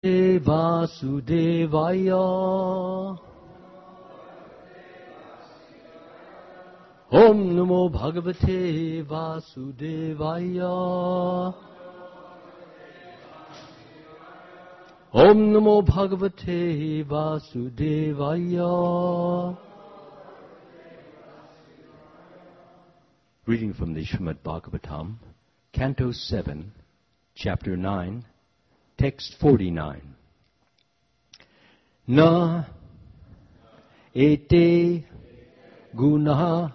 Vasudevaya. Om Namo Bhagavate Vasudevaya. Om Namo Bhagavate Vasudevaya. Reading from the Srimad Bhagavatam, Canto 7, Chapter 9, Text 49. Na ete gunaha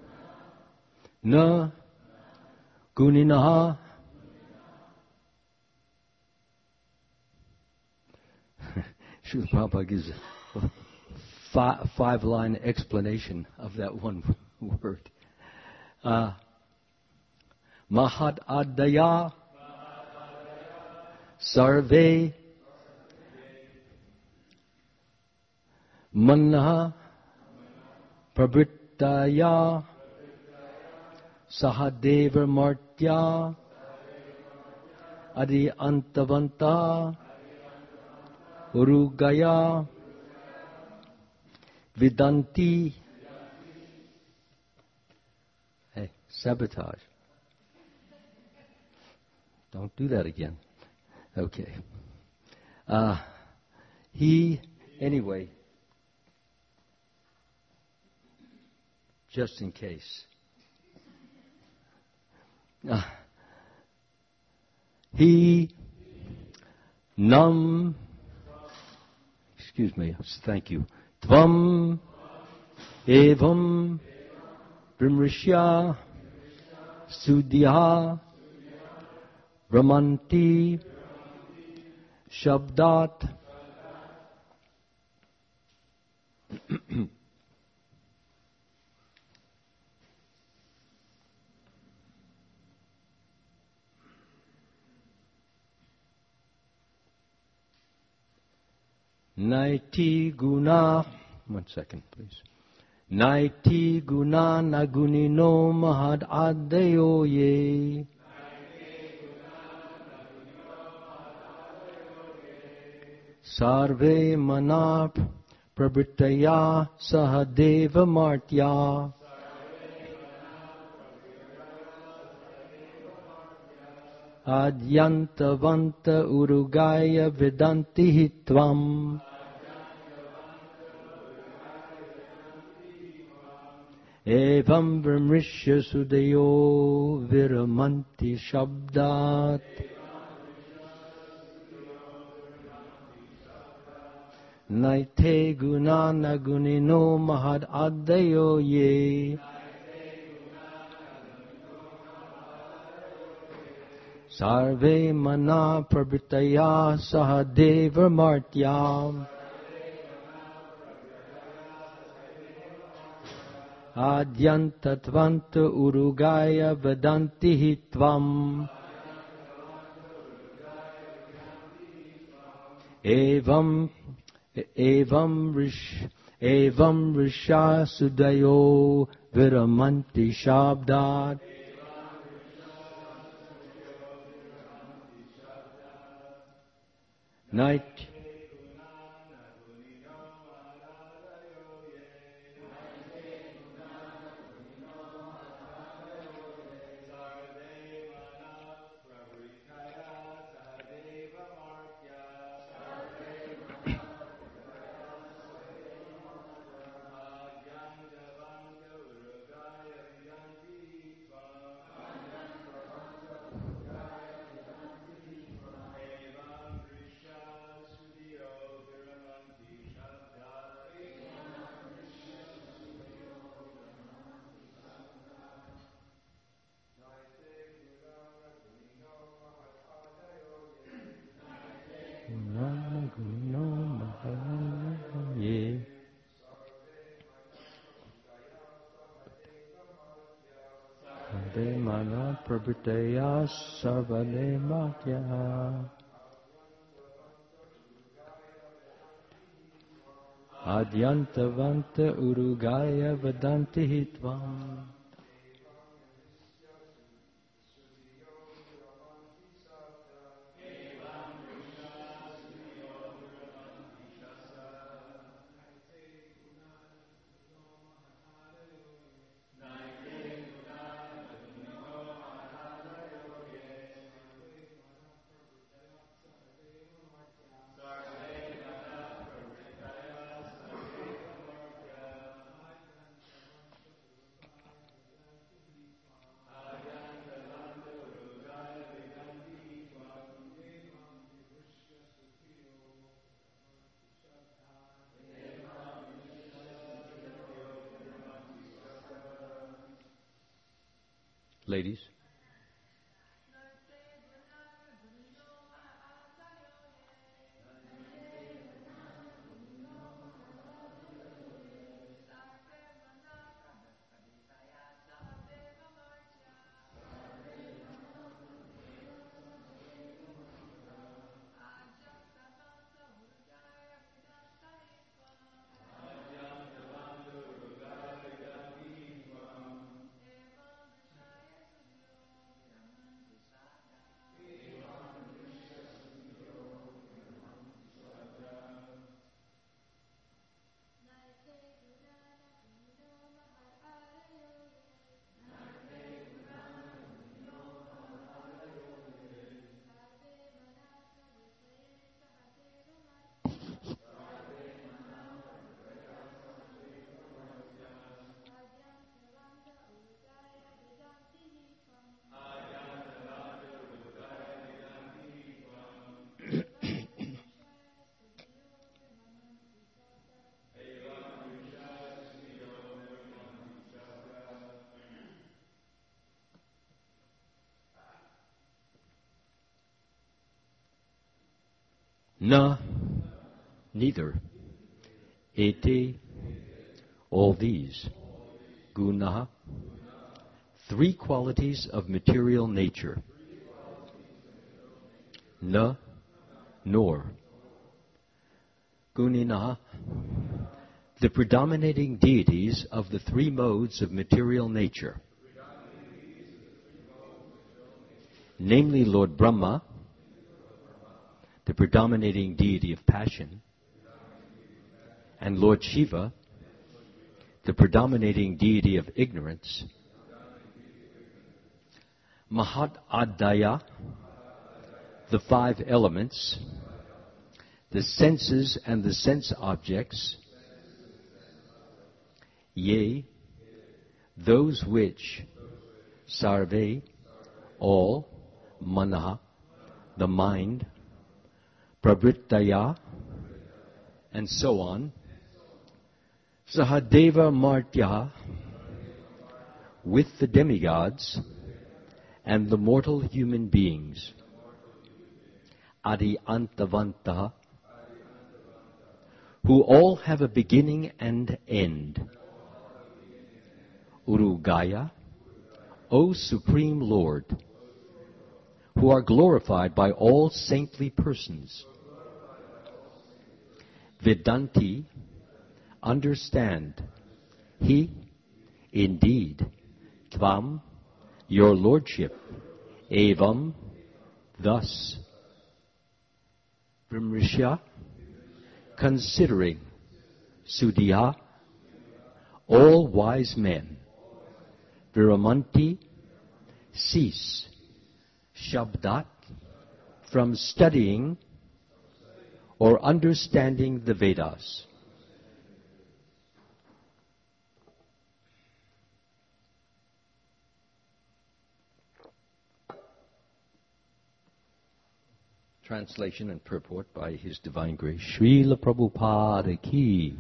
na guninaha Srila Prabhupada gives a five-line explanation of that one word. Mahad adaya sarve manna prabhritaya sahadeva martya adi antavanta urugaya vidanti. Hey, sabotage. Don't do that again. Okay. Anyway, just in case. Excuse me, thank you. Tvam evam brimrishya sudhya brahmanti shabdat. Naiti guna, one second please. Naiti guna nagunino mahad adayo ye. Sarve mana prabhritaya sahadeva martya. Adyantavanta urugaya vedanti hitvam. Evam brahmrishya sudayo viramanti shabdat. Naite gunana gunino mahad adayo ye. Sarve mana prabhritaya sahadeva martyam. Adyantatvanta urugaya vedanti hitvam. Evam risha sudayo viramanti shabdat. Night. Mana prabhritaya sarvale matya. Adyantavanta urugaya vedanti hitvam. ladies. Na, neither. Ete, all these. Guna, three qualities of material nature. Na, nor. Gunina, the predominating deities of the three modes of material nature. Namely Lord Brahma, the predominating deity of passion, and Lord Shiva, the predominating deity of ignorance. Mahat Adaya, the five elements, the senses and the sense objects, yea, those which, sarve, all, manaha, the mind, pravrittaya, and so on, sahadeva martya, with the demigods and the mortal human beings, adi antavanta, who all have a beginning and end. Urugaya, O Supreme Lord, who are glorified by all saintly persons. Vedanti, understand. He, indeed. Tvam, your lordship. Evam, thus. Vimrishya, considering. Sudhya, all wise men. Viramanti, cease. Shabdat, from studying or understanding the Vedas. Translation and purport by His Divine Grace Srila Prabhupada Ki.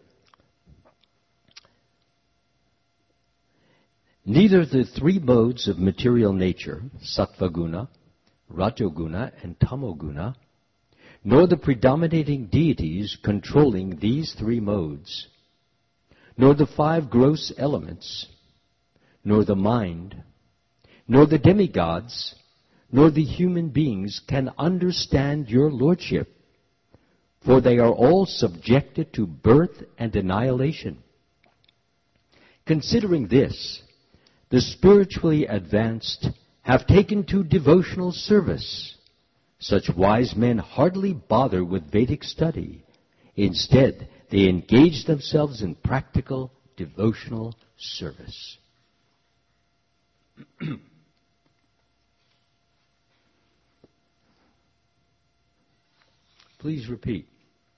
Neither the three modes of material nature, Sattva-guna, Rajoguna, and Tamoguna, nor the predominating deities controlling these three modes, nor the five gross elements, nor the mind, nor the demigods, nor the human beings can understand your lordship, for they are all subjected to birth and annihilation. Considering this, the spiritually advanced have taken to devotional service. Such wise men hardly bother with Vedic study. Instead, they engage themselves in practical devotional service. Please repeat.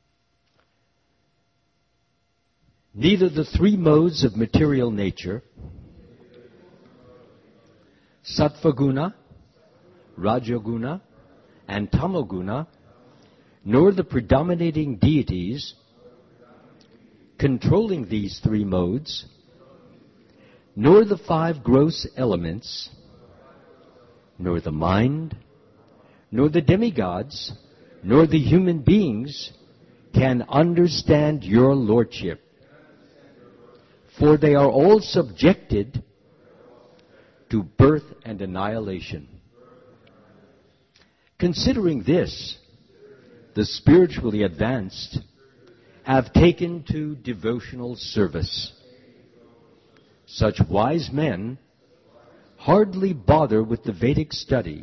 Neither the three modes of material nature, Sattva-guna, Rajoguna, and Tamoguna, nor the predominating deities controlling these three modes, nor the five gross elements, nor the mind, nor the demigods, nor the human beings can understand your lordship. For they are all subjected to birth and annihilation. Considering this, the spiritually advanced have taken to devotional service. Such wise men hardly bother with the Vedic study.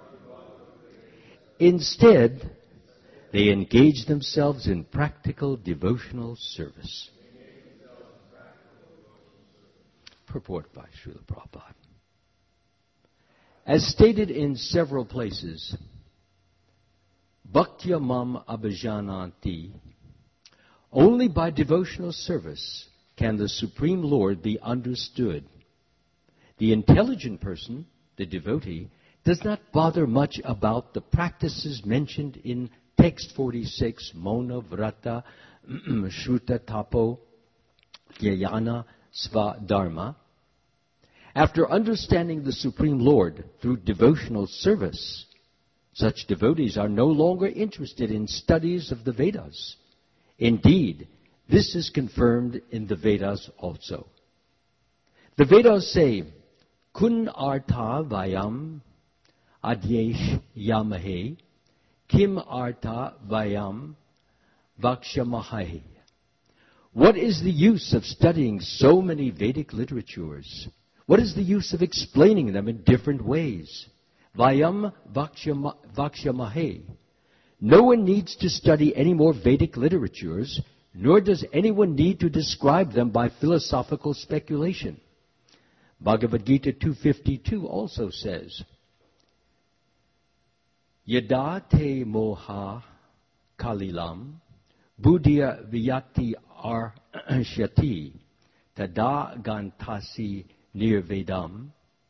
Instead, they engage themselves in practical devotional service. Purport by Srila Prabhupada. As stated in several places, Bhaktya mam abhijananti, only by devotional service can the Supreme Lord be understood. The intelligent person, the devotee, does not bother much about the practices mentioned in text 46, Mona, Vrata, Shruta, Tapo, Dhyayana, Svadharma. After understanding the Supreme Lord through devotional service, such devotees are no longer interested in studies of the Vedas. Indeed, this is confirmed in the Vedas also. The Vedas say, Kun artha vayam adyesh yamahe, kim artha vayam vakshamahe. What is the use of studying so many Vedic literatures? What is the use of explaining them in different ways? Vayam vakshamahe. No one needs to study any more Vedic literatures, nor does anyone need to describe them by philosophical speculation. Bhagavad Gita 2.52 also says, Yada te moha kalilam buddhya viyati arshati tada gantasi nirvedam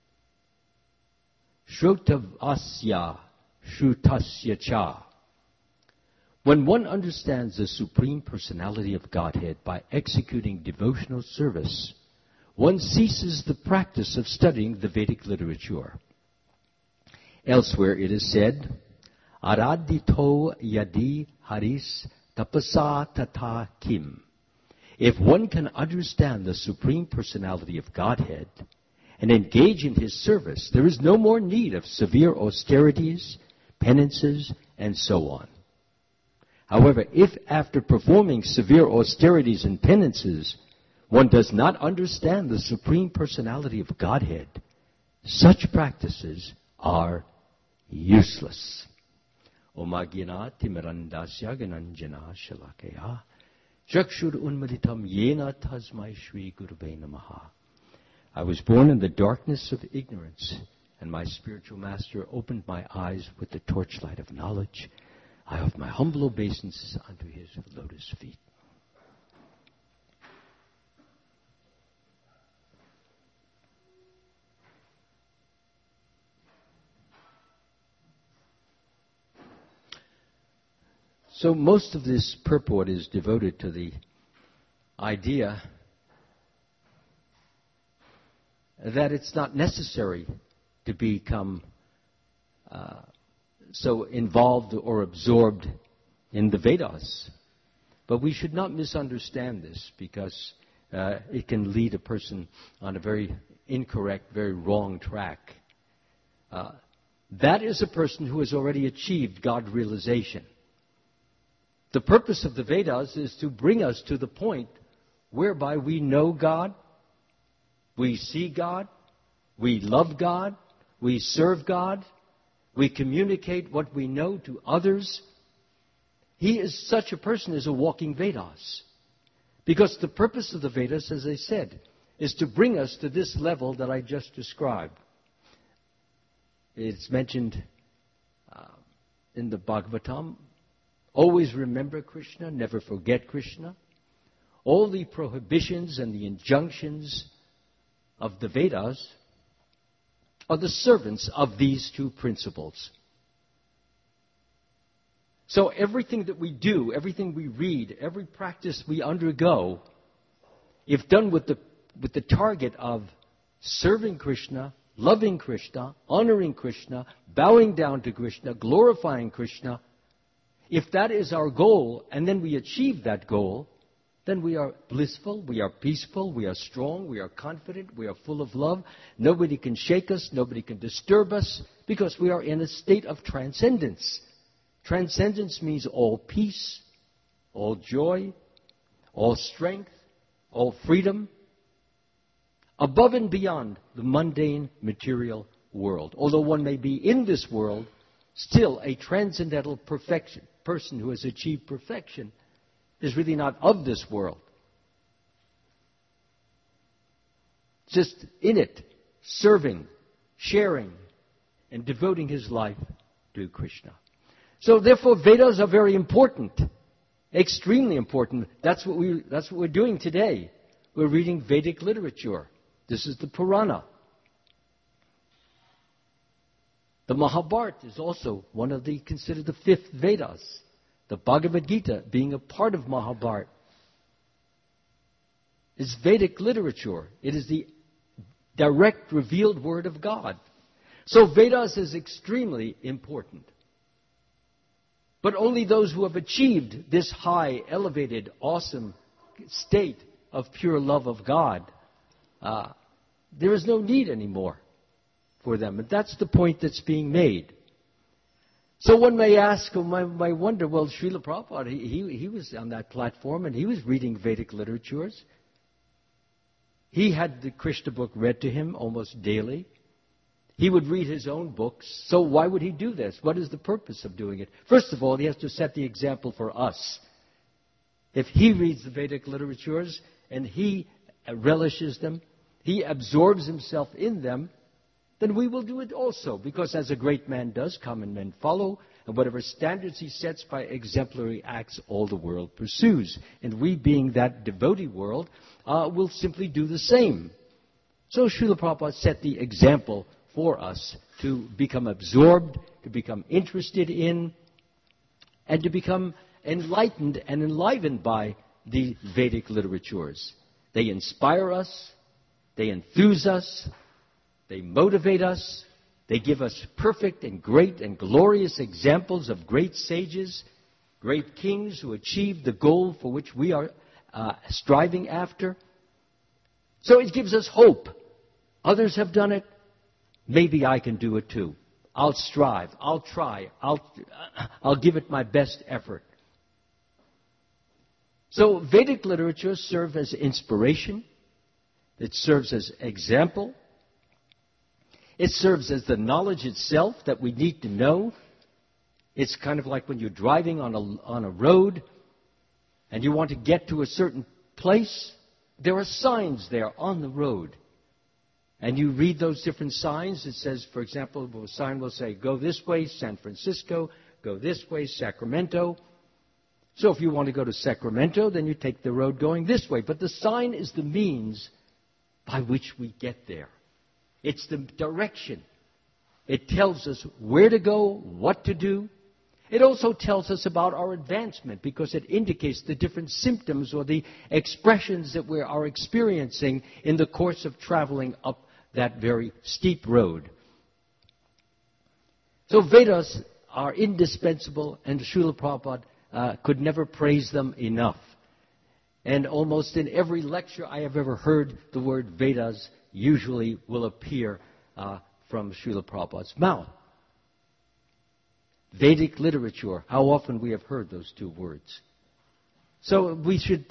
shrutavasya shrutasya cha. When one understands the Supreme Personality of Godhead by executing devotional service, one ceases the practice of studying the Vedic literature. Elsewhere it is said, Aradhito yadi haris tapasa tata kim. If one can understand the Supreme Personality of Godhead and engage in His service, there is no more need of severe austerities, penances, and so on. However, if after performing severe austerities and penances, one does not understand the Supreme Personality of Godhead, such practices are useless. Omagina timirandasya gananjana shalakaya chakshur unmaditam yena tasmai shri gurve namaha. I was born in the darkness of ignorance, and my spiritual master opened my eyes with the torchlight of knowledge. I offer my humble obeisances unto His lotus feet. So most of this purport is devoted to the idea that it's not necessary to become so involved or absorbed in the Vedas. But we should not misunderstand this, because it can lead a person on a very incorrect, very wrong track. That is a person who has already achieved God realization. The purpose of the Vedas is to bring us to the point whereby we know God, we see God, we love God, we serve God, we communicate what we know to others. Such a person is a walking Vedas. Because the purpose of the Vedas, as I said, is to bring us to this level that I just described. It's mentioned in the Bhagavatam, always remember Krishna, never forget Krishna. All the prohibitions and the injunctions of the Vedas are the servants of these two principles. So everything that we do, everything we read, every practice we undergo, if done with the target of serving Krishna, loving Krishna, honoring Krishna, bowing down to Krishna, glorifying Krishna, if that is our goal, and then we achieve that goal, then we are blissful, we are peaceful, we are strong, we are confident, we are full of love. Nobody can shake us, nobody can disturb us, because we are in a state of transcendence. Transcendence means all peace, all joy, all strength, all freedom, above and beyond the mundane material world. Although one may be in this world, still a transcendental person who has achieved perfection is really not of this world. Just in it, serving, sharing, and devoting his life to Krishna. So therefore, Vedas are very important, extremely important. That's what we're doing today. We're reading Vedic literature. This is the Purana. The Mahabharata is also one of considered the fifth Vedas. The Bhagavad Gita, being a part of Mahabharata, is Vedic literature. It is the direct revealed word of God. So Vedas is extremely important. But only those who have achieved this high, elevated, awesome state of pure love of God, there is no need anymore for them. And that's the point that's being made. So one may ask, or might wonder, well, Srila Prabhupada, he was on that platform and he was reading Vedic literatures. He had the Krishna book read to him almost daily. He would read his own books. So why would he do this? What is the purpose of doing it? First of all, he has to set the example for us. If he reads the Vedic literatures and he relishes them, he absorbs himself in them, then we will do it also. Because as a great man does, common men follow, and whatever standards he sets by exemplary acts, all the world pursues. And we, being that devotee world, will simply do the same. So Srila Prabhupada set the example for us to become absorbed, to become interested in, and to become enlightened and enlivened by the Vedic literatures. They inspire us, they enthuse us, they motivate us. They give us perfect and great and glorious examples of great sages, great kings who achieved the goal for which we are striving after. So it gives us hope. Others have done it. Maybe I can do it too. I'll strive. I'll try. I'll give it my best effort. So Vedic literature serves as inspiration. It serves as example. It serves as the knowledge itself that we need to know. It's kind of like when you're driving on a road and you want to get to a certain place. There are signs there on the road. And you read those different signs. It says, for example, a sign will say, go this way, San Francisco. Go this way, Sacramento. So if you want to go to Sacramento, then you take the road going this way. But the sign is the means by which we get there. It's the direction. It tells us where to go, what to do. It also tells us about our advancement because it indicates the different symptoms or the expressions that we are experiencing in the course of traveling up that very steep road. So Vedas are indispensable, and Srila Prabhupada could never praise them enough. And almost in every lecture I have ever heard, the word Vedas usually will appear from Srila Prabhupada's mouth. Vedic literature, how often we have heard those two words. So we should,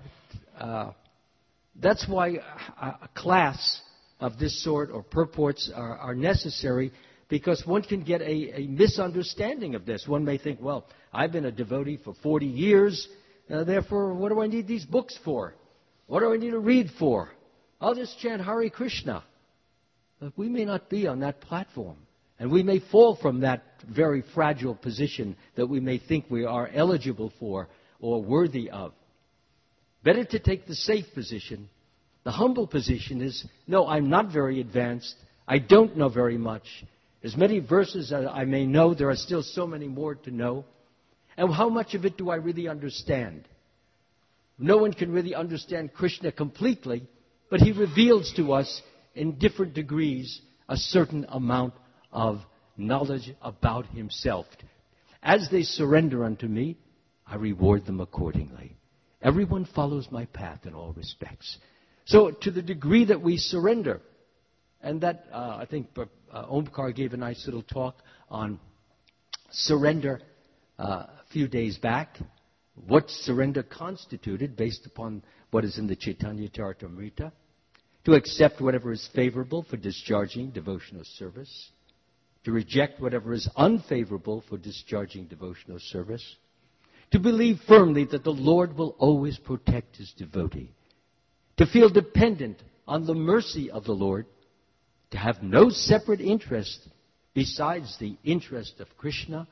that's why a class of this sort or purports are necessary, because one can get a misunderstanding of this. One may think, well, I've been a devotee for 40 years, therefore what do I need these books for? What do I need to read for? I'll just chant Hare Krishna. But we may not be on that platform. And we may fall from that very fragile position that we may think we are eligible for or worthy of. Better to take the safe position. The humble position is, no, I'm not very advanced. I don't know very much. As many verses as I may know, there are still so many more to know. And how much of it do I really understand? No one can really understand Krishna completely, but he reveals to us in different degrees a certain amount of knowledge about himself. As they surrender unto me, I reward them accordingly. Everyone follows my path in all respects. So to the degree that we surrender, and that I think Omkar gave a nice little talk on surrender a few days back, what surrender constituted based upon what is in the Chaitanya Charitamrita, to accept whatever is favorable for discharging devotional service, to reject whatever is unfavorable for discharging devotional service, to believe firmly that the Lord will always protect his devotee, to feel dependent on the mercy of the Lord, to have no separate interest besides the interest of Krishna,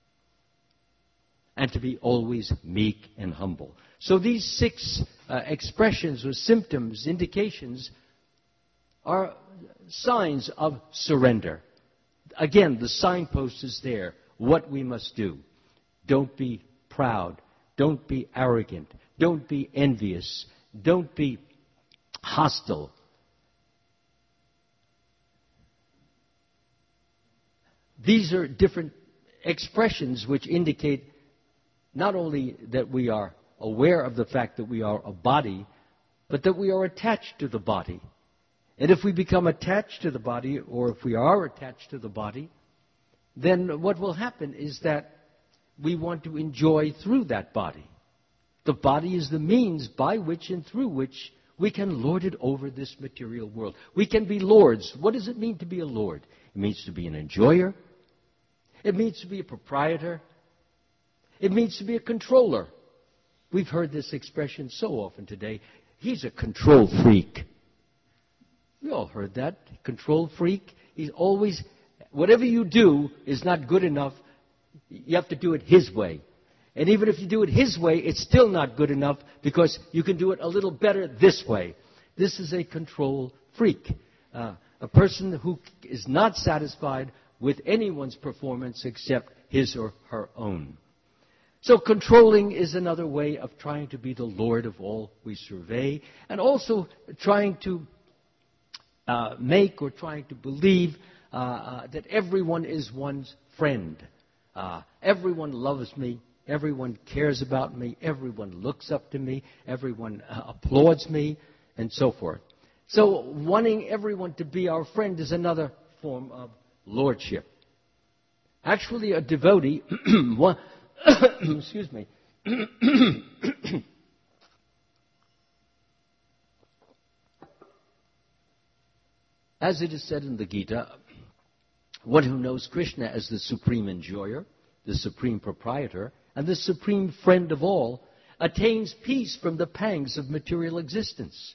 and to be always meek and humble. So these 6 expressions or symptoms, indications, are signs of surrender. Again, the signpost is there, what we must do. Don't be proud. Don't be arrogant. Don't be envious. Don't be hostile. These are different expressions which indicate not only that we are aware of the fact that we are a body, but that we are attached to the body. And if we become attached to the body, or if we are attached to the body, then what will happen is that we want to enjoy through that body. The body is the means by which and through which we can lord it over this material world. We can be lords. What does it mean to be a lord? It means to be an enjoyer. It means to be a proprietor. It means to be a controller. We've heard this expression so often today. He's a control freak. We all heard that. Control freak. He's always, whatever you do is not good enough. You have to do it his way. And even if you do it his way, it's still not good enough because you can do it a little better this way. This is a control freak. A person who is not satisfied with anyone's performance except his or her own. So controlling is another way of trying to be the Lord of all we survey, and also trying to make or trying to believe that everyone is one's friend. Everyone loves me. Everyone cares about me. Everyone looks up to me. Everyone applauds me, and so forth. So wanting everyone to be our friend is another form of lordship. Actually, a devotee, excuse me, as it is said in the Gita, one who knows Krishna as the supreme enjoyer, the supreme proprietor, and the supreme friend of all, attains peace from the pangs of material existence.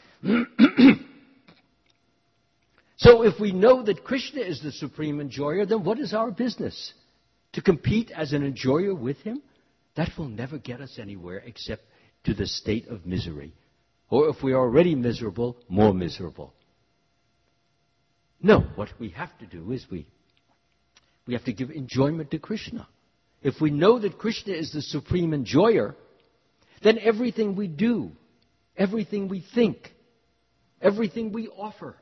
So if we know that Krishna is the supreme enjoyer, then what is our business? To compete as an enjoyer with him? That will never get us anywhere except to the state of misery. Or if we are already miserable, more miserable. No, what we have to do is we have to give enjoyment to Krishna. If we know that Krishna is the supreme enjoyer, then everything we do, everything we think, everything we offer,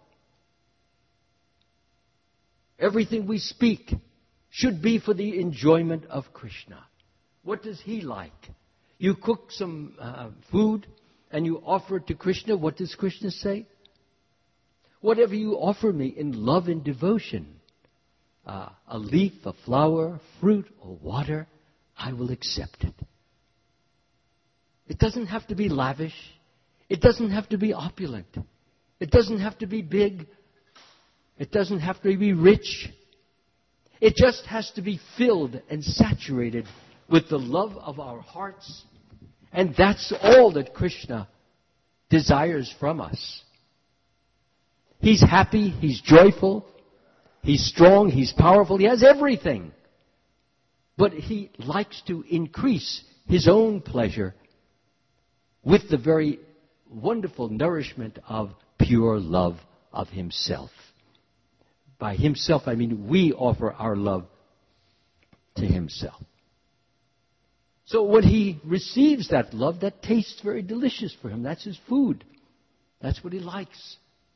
everything we speak should be for the enjoyment of Krishna. What does he like? You cook some food and you offer it to Krishna. What does Krishna say? Whatever you offer me in love and devotion, a leaf, a flower, fruit, or water, I will accept it. It doesn't have to be lavish. It doesn't have to be opulent. It doesn't have to be big. It doesn't have to be rich. It just has to be filled and saturated with the love of our hearts. And that's all that Krishna desires from us. He's happy, he's joyful, he's strong, he's powerful, he has everything. But he likes to increase his own pleasure with the very wonderful nourishment of pure love of himself. By himself, I mean we offer our love to himself. So when he receives that love, that tastes very delicious for him. That's his food. That's what he likes.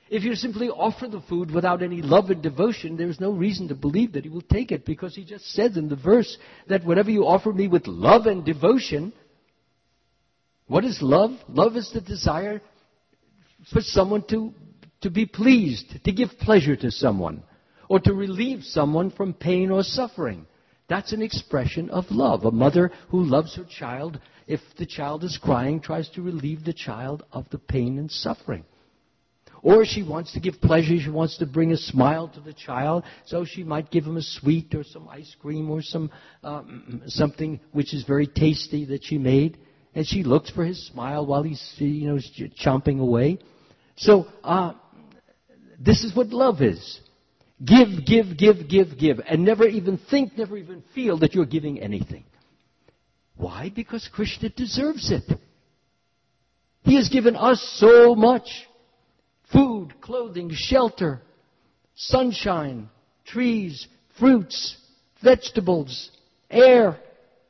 If you simply offer the food without any love and devotion, there's no reason to believe that He will take it, because He just says in the verse that whenever you offer me with love and devotion, what is love? Love is the desire for someone to be pleased, to give pleasure to someone, or to relieve someone from pain or suffering. That's an expression of love. A mother who loves her child, if the child is crying, tries to relieve the child of the pain and suffering. Or she wants to give pleasure, she wants to bring a smile to the child, so she might give him a sweet or some ice cream or something which is very tasty that she made. And she looks for his smile while he's chomping away. So this is what love is. Give, give, give, give, give. And never even think, never even feel that you're giving anything. Why? Because Krishna deserves it. He has given us so much. Food, clothing, shelter, sunshine, trees, fruits, vegetables, air,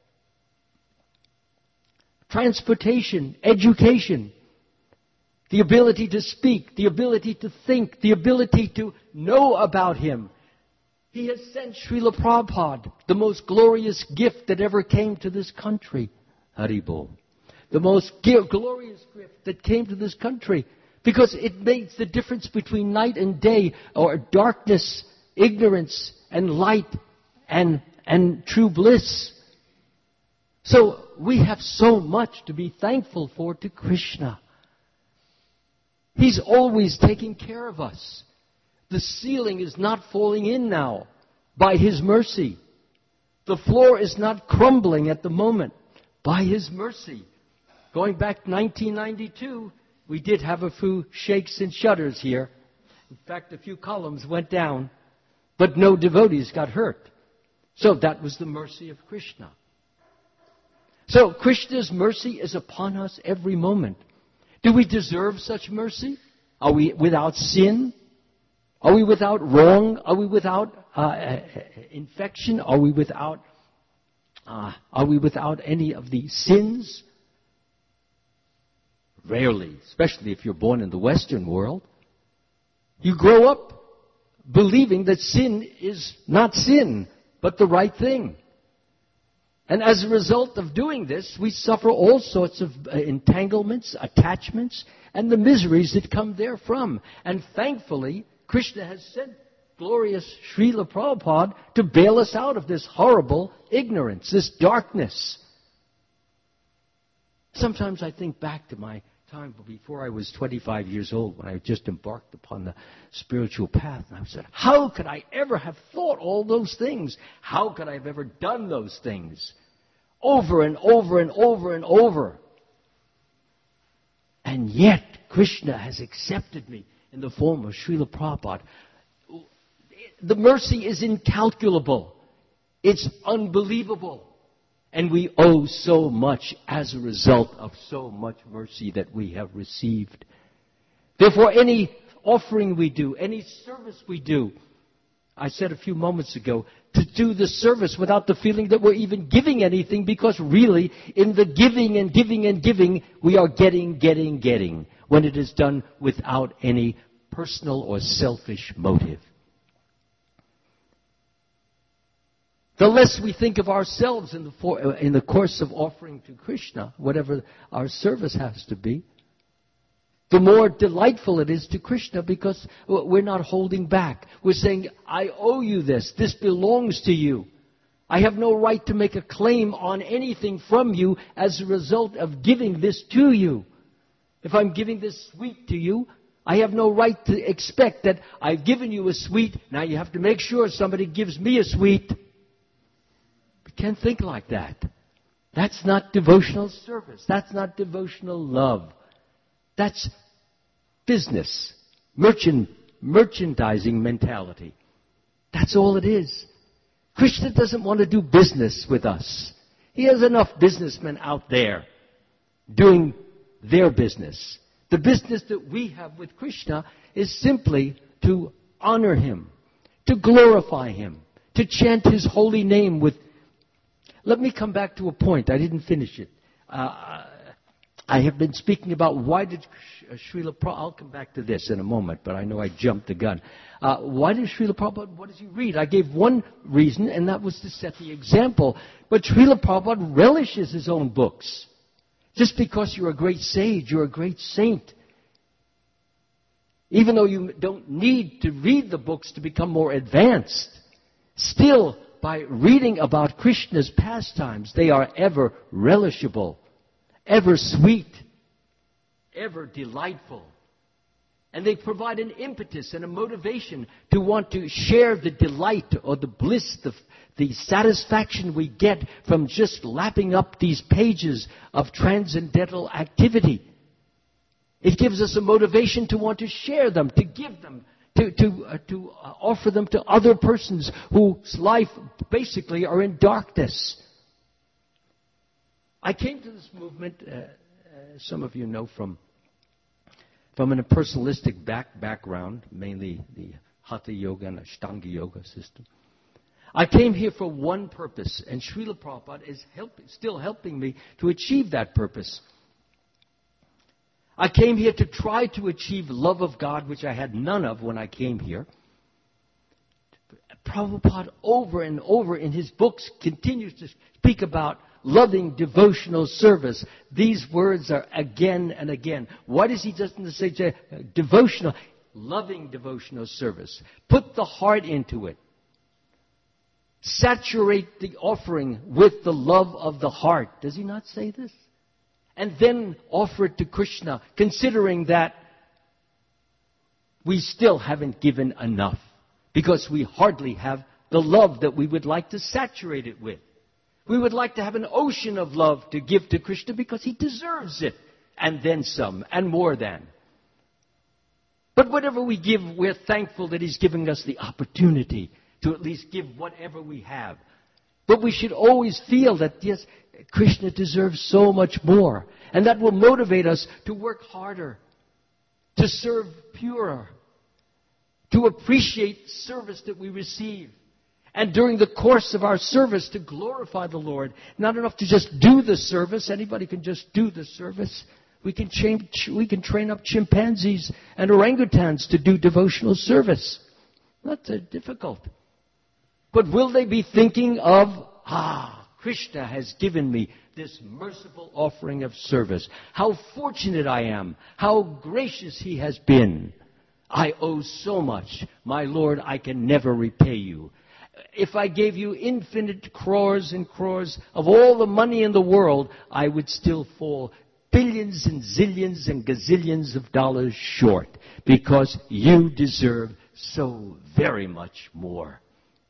transportation, education, the ability to speak, the ability to think, the ability to know about Him. He has sent Srila Prabhupada, the most glorious gift that ever came to this country. Haribol. The most glorious gift that came to this country. Because it makes the difference between night and day, or darkness, ignorance, and light, and true bliss. So we have so much to be thankful for to Krishna. He's always taking care of us. The ceiling is not falling in now by His mercy. The floor is not crumbling at the moment by His mercy. Going back to 1992, we did have a few shakes and shudders here. In fact, a few columns went down, but no devotees got hurt. So that was the mercy of Krishna. So Krishna's mercy is upon us every moment. Do we deserve such mercy? Are we without sin? Are we without wrong? Are we without infection? Are we without any of the sins? Rarely, especially if you're born in the Western world. You grow up believing that sin is not sin, but the right thing. And as a result of doing this, we suffer all sorts of entanglements, attachments, and the miseries that come therefrom. And thankfully, Krishna has sent glorious Srila Prabhupada to bail us out of this horrible ignorance, this darkness. Sometimes I think back to my time before I was 25 years old, when I just embarked upon the spiritual path, and I said, how could I ever have thought all those things? How could I have ever done those things? Over and over and over and over. And yet, Krishna has accepted me in the form of Srila Prabhupada. The mercy is incalculable. It's unbelievable. And we owe so much as a result of so much mercy that we have received. Therefore, any offering we do, any service we do, I said a few moments ago, to do the service without the feeling that we're even giving anything, because really, in the giving and giving and giving, we are getting, when it is done without any personal or selfish motive. The less we think of ourselves in the course of offering to Krishna, whatever our service has to be, the more delightful it is to Krishna, because we're not holding back. We're saying, I owe you this. This belongs to you. I have no right to make a claim on anything from you as a result of giving this to you. If I'm giving this sweet to you, I have no right to expect that I've given you a sweet. Now you have to make sure somebody gives me a sweet. Can't think like that. That's not devotional service. That's not devotional love. That's business, merchandising mentality. That's all it is. Krishna doesn't want to do business with us. He has enough businessmen out there doing their business. The business that we have with Krishna is simply to honor Him, to glorify Him, to chant His holy name with... Let me come back to a point. I didn't finish it. I have been speaking about why did Srila Prabhupada, I'll come back to this in a moment, but I know I jumped the gun. Why did Srila Prabhupada, what does he read? I gave one reason, and that was to set the example. But Srila Prabhupada relishes his own books. Just because you're a great sage, you're a great saint. Even though you don't need to read the books to become more advanced, still, by reading about Krishna's pastimes, they are ever relishable, ever sweet, ever delightful. And they provide an impetus and a motivation to want to share the delight or the bliss, the satisfaction we get from just lapping up these pages of transcendental activity. It gives us a motivation to want to share them, to give them, to offer them to other persons whose life basically are in darkness. I came to this movement, some of you know, from a personalistic background, mainly the Hatha Yoga and Ashtanga Yoga system. I came here for one purpose, and Srila Prabhupada is still helping me to achieve that purpose. I came here to try to achieve love of God, which I had none of when I came here. Prabhupada over and over in his books continues to speak about loving devotional service. These words are again and again. Why does he just say devotional? Loving devotional service. Put the heart into it. Saturate the offering with the love of the heart. Does he not say this? And then offer it to Krishna, considering that we still haven't given enough, because we hardly have the love that we would like to saturate it with. We would like to have an ocean of love to give to Krishna because he deserves it, and then some, and more than. But whatever we give, we're thankful that he's giving us the opportunity to at least give whatever we have. But we should always feel that, yes, Krishna deserves so much more. And that will motivate us to work harder, to serve purer, to appreciate service that we receive. And during the course of our service, to glorify the Lord. Not enough to just do the service. Anybody can just do the service. We can train up chimpanzees and orangutans to do devotional service. Not so difficult. But will they be thinking of, Krishna has given me this merciful offering of service. How fortunate I am. How gracious he has been. I owe so much. My Lord, I can never repay you. If I gave you infinite crores and crores of all the money in the world, I would still fall billions and zillions and gazillions of dollars short, because you deserve so very much more.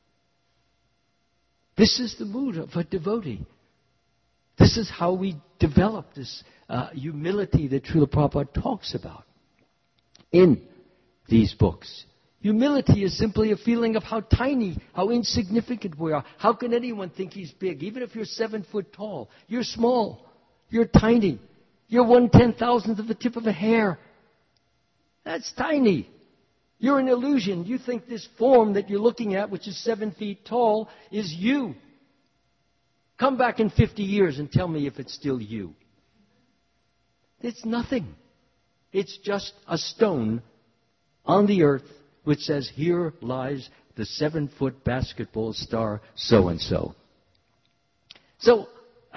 This is the mood of a devotee. This is how we develop this humility that Srila Prabhupada talks about in these books. Humility is simply a feeling of how tiny, how insignificant we are. How can anyone think he's big? Even if you're 7 foot tall, you're small. You're tiny. You're 1/10,000th of the tip of a hair. That's tiny. You're an illusion. You think this form that you're looking at, which is 7 feet tall, is you. Come back in 50 years and tell me if it's still you. It's nothing. It's just a stone on the earth which says, here lies the 7-foot basketball star so-and-so. So,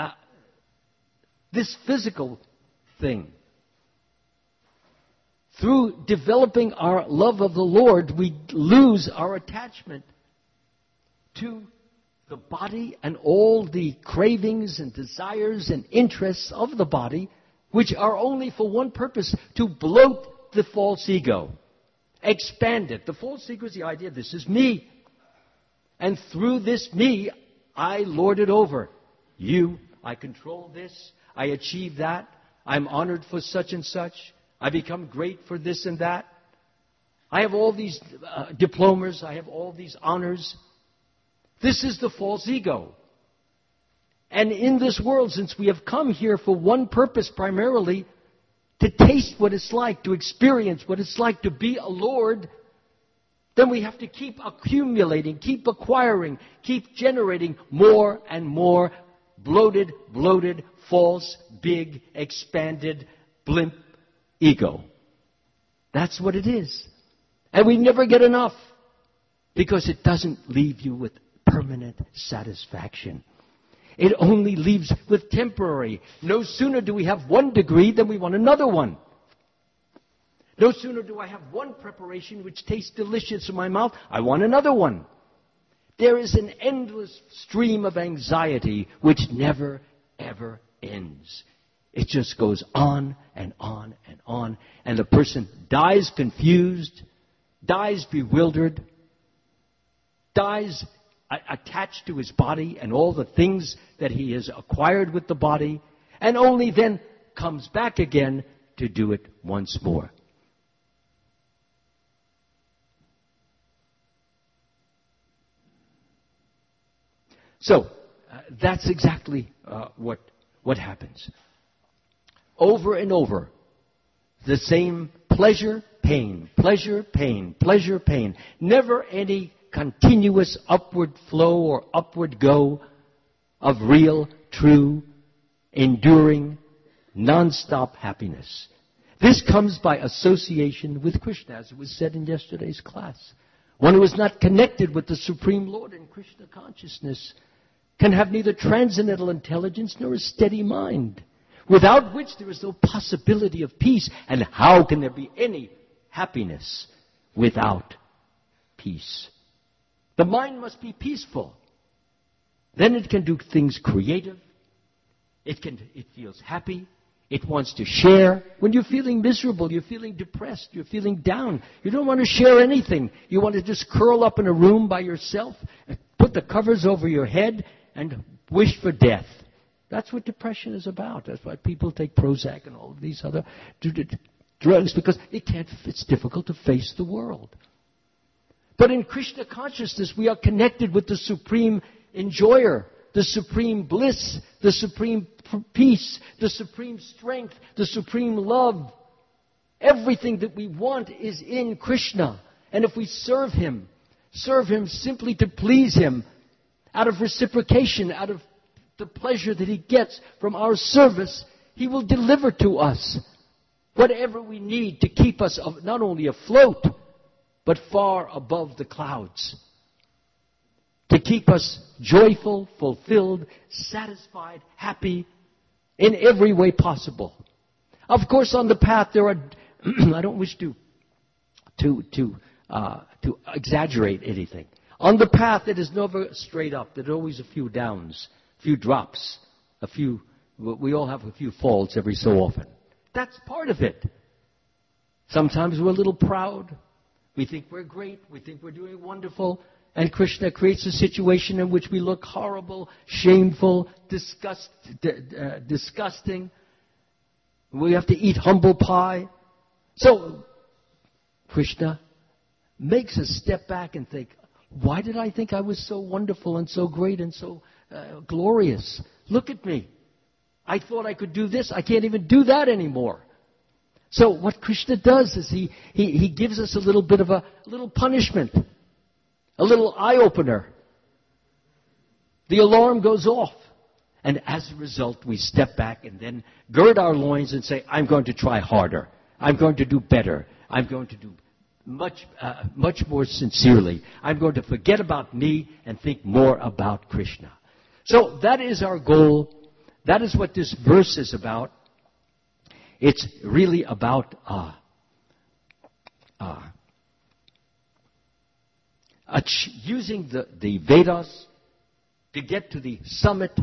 this physical thing, through developing our love of the Lord, we lose our attachment to the body and all the cravings and desires and interests of the body, which are only for one purpose, to bloat the false ego, expand it. The false ego is the idea, this is me. And through this me, I lord it over you. I control this. I achieve that. I'm honored for such and such. I become great for this and that. I have all these diplomas. I have all these honors. This is the false ego. And in this world, since we have come here for one purpose primarily, to taste what it's like, to experience what it's like to be a Lord, then we have to keep accumulating, keep acquiring, keep generating more and more bloated, false, big, expanded, blimp ego. That's what it is. And we never get enough because it doesn't leave you with permanent satisfaction. It only leaves with temporary. No sooner do we have one degree than we want another one. No sooner do I have one preparation which tastes delicious in my mouth, I want another one. There is an endless stream of anxiety which never, ever ends. It just goes on and on and on. And the person dies confused, dies bewildered, dies attached to his body and all the things that he has acquired with the body, and only then comes back again to do it once more. So, that's exactly what happens. Over and over, the same pleasure, pain, pleasure, pain, pleasure, pain. Never any continuous upward flow or upward go of real, true, enduring, non-stop happiness. This comes by association with Krishna, as it was said in yesterday's class. One who is not connected with the Supreme Lord in Krishna consciousness can have neither transcendental intelligence nor a steady mind, without which there is no possibility of peace. And how can there be any happiness without peace? The mind must be peaceful. Then it can do things creative. It feels happy. It wants to share. When you're feeling miserable, you're feeling depressed, you're feeling down, you don't want to share anything. You want to just curl up in a room by yourself, and put the covers over your head, and wish for death. That's what depression is about. That's why people take Prozac and all of these other drugs, because it's difficult to face the world. But in Krishna consciousness, we are connected with the supreme enjoyer, the supreme bliss, the supreme peace, the supreme strength, the supreme love. Everything that we want is in Krishna. And if we serve Him simply to please Him, out of reciprocation, out of the pleasure that He gets from our service, He will deliver to us whatever we need to keep us not only afloat, but far above the clouds. To keep us joyful, fulfilled, satisfied, happy in every way possible. Of course, on the path there are, I don't wish to exaggerate anything. On the path it is never straight up. There are always a few downs, a few drops, we all have a few falls every so often. That's part of it. Sometimes we're a little proud. We think we're great. We think we're doing wonderful. And Krishna creates a situation in which we look horrible, shameful, disgusting. We have to eat humble pie. So, Krishna makes us step back and think, why did I think I was so wonderful and so great and so glorious? Look at me. I thought I could do this. I can't even do that anymore. So what Krishna does is he gives us a little bit of a little punishment. A little eye-opener. The alarm goes off. And as a result, we step back and then gird our loins and say, I'm going to try harder. I'm going to do better. I'm going to do much more sincerely. I'm going to forget about me and think more about Krishna. So that is our goal. That is what this verse is about. It's really about using the Vedas to get to the summit,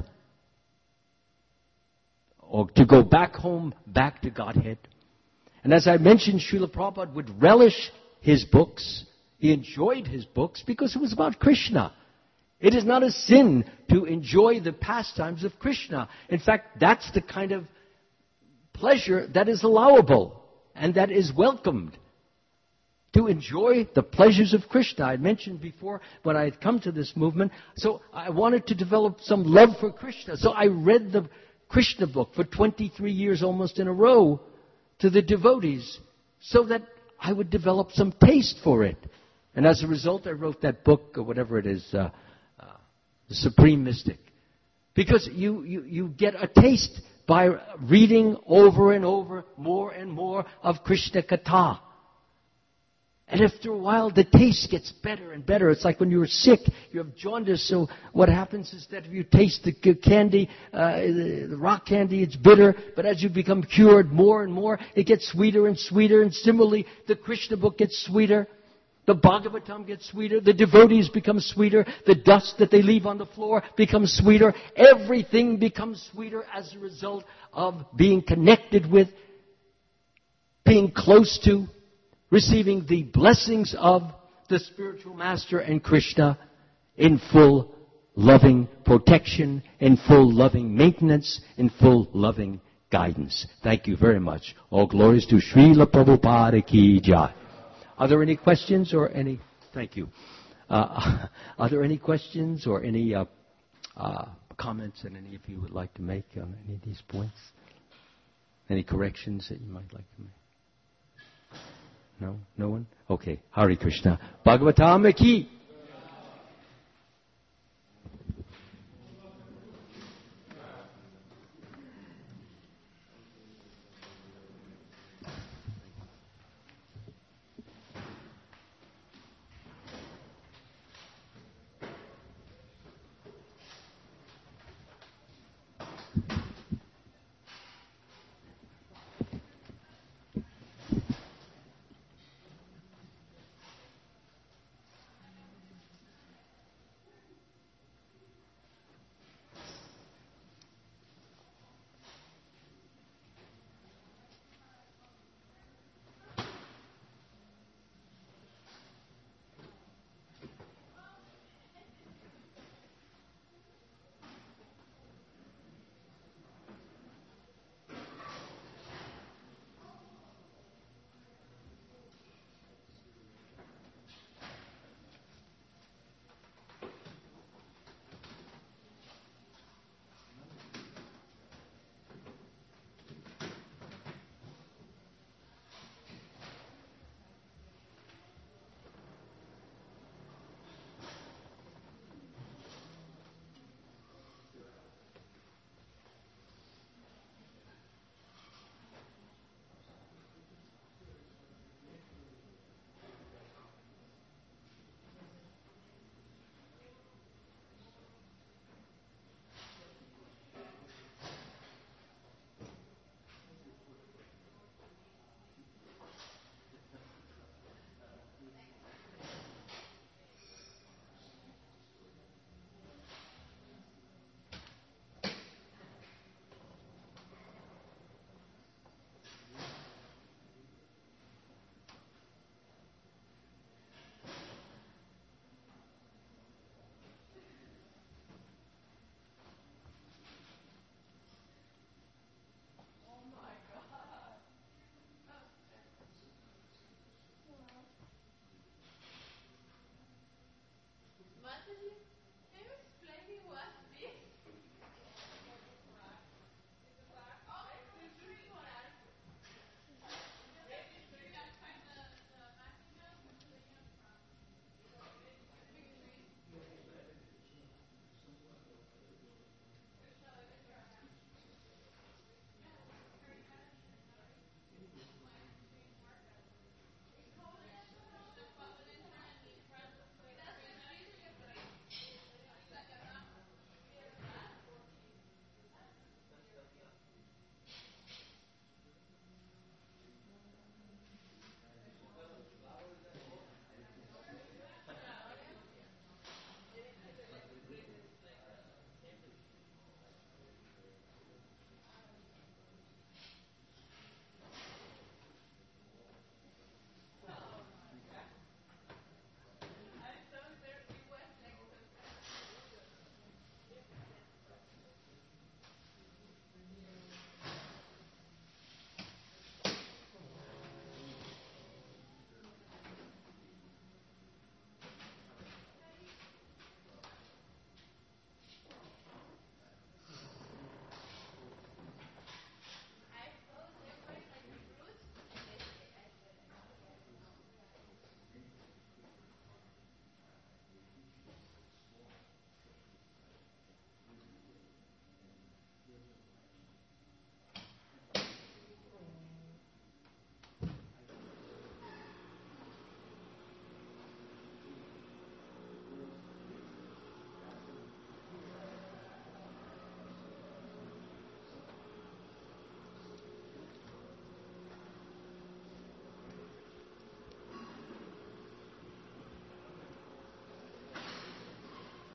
or to go back home, back to Godhead. And as I mentioned, Srila Prabhupada would relish his books. He enjoyed his books because it was about Krishna. It is not a sin to enjoy the pastimes of Krishna. In fact, that's the kind of pleasure that is allowable and that is welcomed. To enjoy the pleasures of Krishna. I mentioned before when I had come to this movement, so I wanted to develop some love for Krishna. So I read the Krishna book for 23 years almost in a row to the devotees so that I would develop some taste for it. And as a result, I wrote that book, or whatever it is, The Supreme Mystic. Because you get a taste by reading over and over more and more of Krishna Katha. And after a while, the taste gets better and better. It's like when you're sick, you have jaundice. So what happens is that if you taste the candy, the rock candy, it's bitter. But as you become cured more and more, it gets sweeter and sweeter. And similarly, the Krishna book gets sweeter. The Bhagavatam gets sweeter. The devotees become sweeter. The dust that they leave on the floor becomes sweeter. Everything becomes sweeter as a result of being connected with, being close to, receiving the blessings of the spiritual master and Krishna in full loving protection, in full loving maintenance, in full loving guidance. Thank you very much. All glories to Srila Prabhupada Ki Jai. Are there any questions or any... Thank you. Are there any questions or any comments that any of you would like to make on any of these points? Any corrections that you might like to make? No? No one? Okay. Hare Krishna. Bhagavatam Ki